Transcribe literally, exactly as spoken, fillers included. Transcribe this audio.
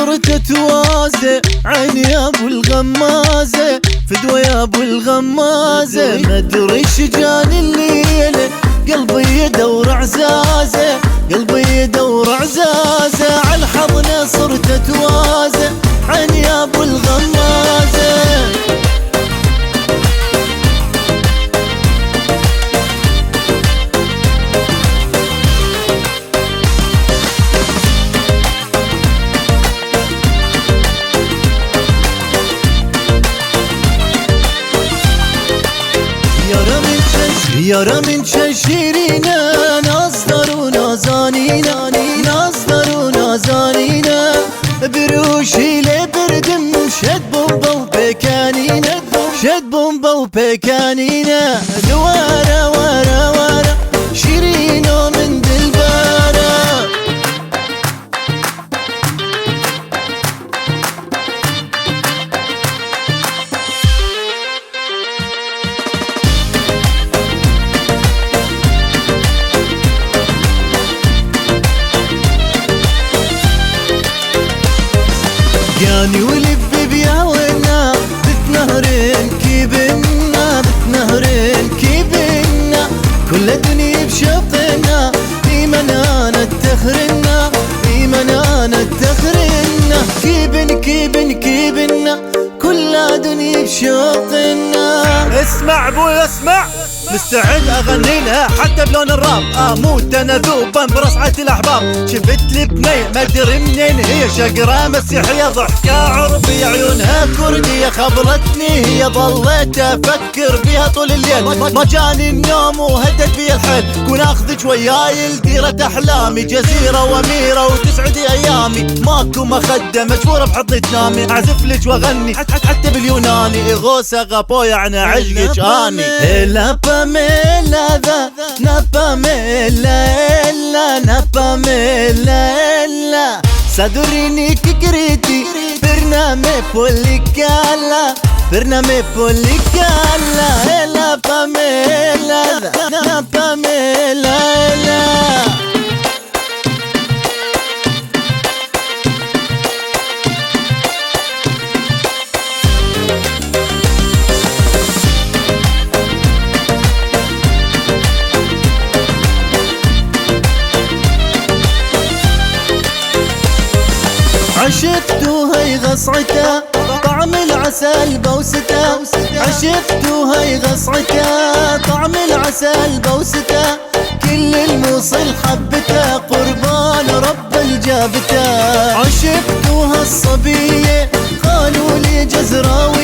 صرت اتوازى، عيني يا ابو الغمازة، فدوى يا ابو الغمازة. مدري شجاني الليلة، قلبي يدور عزازة، قلبي يدور عزازة. عالحضنة صرت اتوازى، عيني يا ابو الغمازة. يارا من ششيرينا، نصدر ونازانينا، نصدر ونازانينا. بروشي لبردم شد بومبا وبيكانينا، شد بومبا وبيكانينا. دوارا ورا ورا شيرينو من دلبارا. جاني ولف بيا ونا بتنهرين كيبنا، بتنهرين كيبنا. كل الدنيا بشوقنا، إيمانا تخرنا، إيمانا تخرنا. كيبن كيبن كيبنا، كل الدنيا بشوقنا. اسمع ابوي اسمع، مستعد اغني لها حتى بلون الراب. اموت انا ذوبا برصعة الاحباب. شفت لي بنية ما ادري منين هي، شقرة مسيحية ضحكة عربية، عيونها كردية خبرتني هي. ظليت افكر بيها طول الليل، ما جاني النوم وهدت بي الحيل. كون اخذك وياي لديرة احلامي، جزيرة واميرة وتسعدي ايامي. ماكو مخدة مجبورة بحضني تنامي، اعزف لك واغني حتى باليوناني. غوصة غابو يعني عشقك اني. Napamela da, napamela ella, napamela ella. Sadurini kikriti, birname polikala, birname polikala. Ella pamela da, napamela ella. عشقتو هاي غصعته، طعم العسل بوسته. عشقتو هاي غصعته، طعم العسل بوسته. كل الموصل حبته، قربان رب الجابته. عشقتو هالصبية، قالوا لي جزراوي